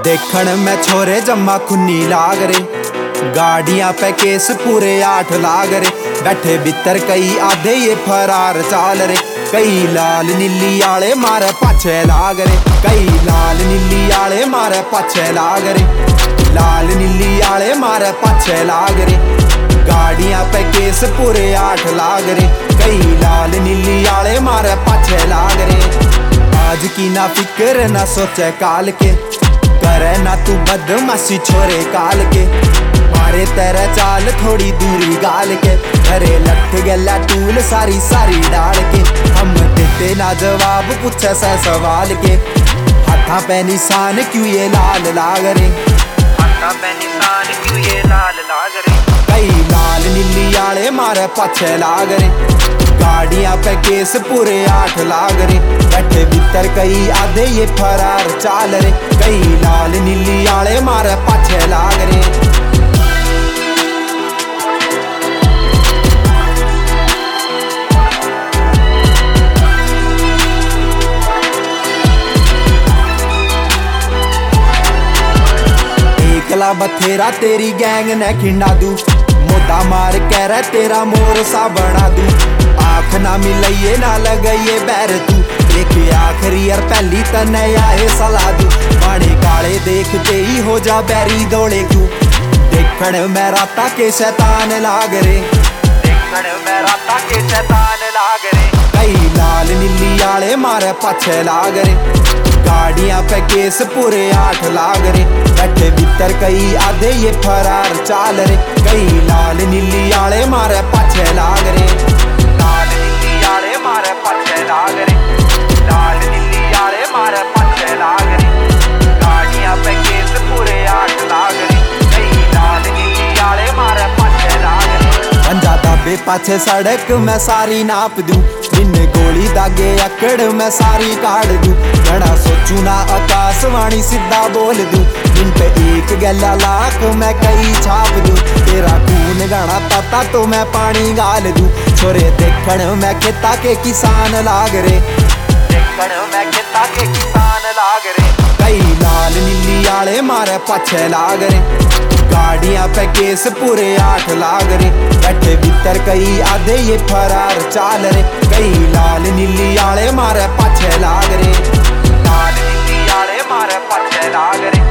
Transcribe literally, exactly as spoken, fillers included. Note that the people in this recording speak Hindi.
देखण में छोरे जम्मा खुन्नी लाग रे, गाड़ियां पे केस पूरे आठ लाग रे। बैठे भीतर कई आधे ये फरार चाल रे, कई लाल नीली आले मारे पाछे लाग रे, कई लाल नीली आले मारे पाछे लाग रे, लाल नीली आले मारे पाछे लाग रे। गाड़ियां पे केस पूरे आठ लाग रे, कई लाल नीली आले मारे पाछे लाग रे। आज की ना फिक्र ना सोचे काल के, करे ना तू बदमाशी छोरे काल के। मारे तेरा चाल थोड़ी दूरी गाल के, अरे लठ गला टूल सारी सारी डाल के। हम देते ना जवाब पूछे से सवाल के, हाथा पे निशान क्यों ये लाल लाग रे, हाथा पे निशान क्यों ये लाल लाग रे। कई लाल नीली आले मारे पाछे लाग रे, गाड़ियां पे केस पूरे आठ लाग रे। बैठे भीतर कई आधे ये फरार चाल रे, कई लाल नीली आले मारे पाछे लाग रे। एकला बथेरा तेरी गैंग ने खिंडा दू, मोदा मार कह रहा तेरा मोर सा बना दू। आँख ना मिलइए ना लगइए बैर तू, एक आखिरी और पहली तने आए सला दू। पानी काले देखते ही हो जा बैरी दौड़े क्यों, देखण में राता के शैतान लाग रे, देखण में राता के शैतान लाग रे। कई लाल नीली आले मारे पाछे लाग रे, गाड़ियां पे केस पूरे आठ लाग रे। बैठे भीतर कई आधे ये फरार चाल रे, कई लाल नीली आले मारे पाछे लाग रे, लाल नीली आले मारे पाछे लाग रे, लाल नीली आले मारे पाछे लाग रे। गाड़ियां पे केस पूरे आठ लाग रे, कई लाल नीली आले मारे पाछे लाग रे। पंजा दाबे पाछे सड़क मैं सारी नाप दूं, जिन गोली दागे अकड़ मैं सारी काट दूं। घड़ा सोचू ना आकाशवाणी सीधा बोल दूं, जिन पे एक गला लाख मैं कई छाप दूं। तेरा खून गाना ताता तो मैं पानी गाल दूं। छोरे देखण मैं खेता के किसान लाग रे, देखण मैं खेता के किसान लाग रे। कई लाल नीली आले मारे पाछे लाग रे, गाड़ियां पे केस पूरे आठ लाग रे। बैठे भीतर कई आधे ये फरार चाल रे, कई लाल नीली आले मारे पाछे लाग रे, लाल नीली आले मारे पाछे लाग रे।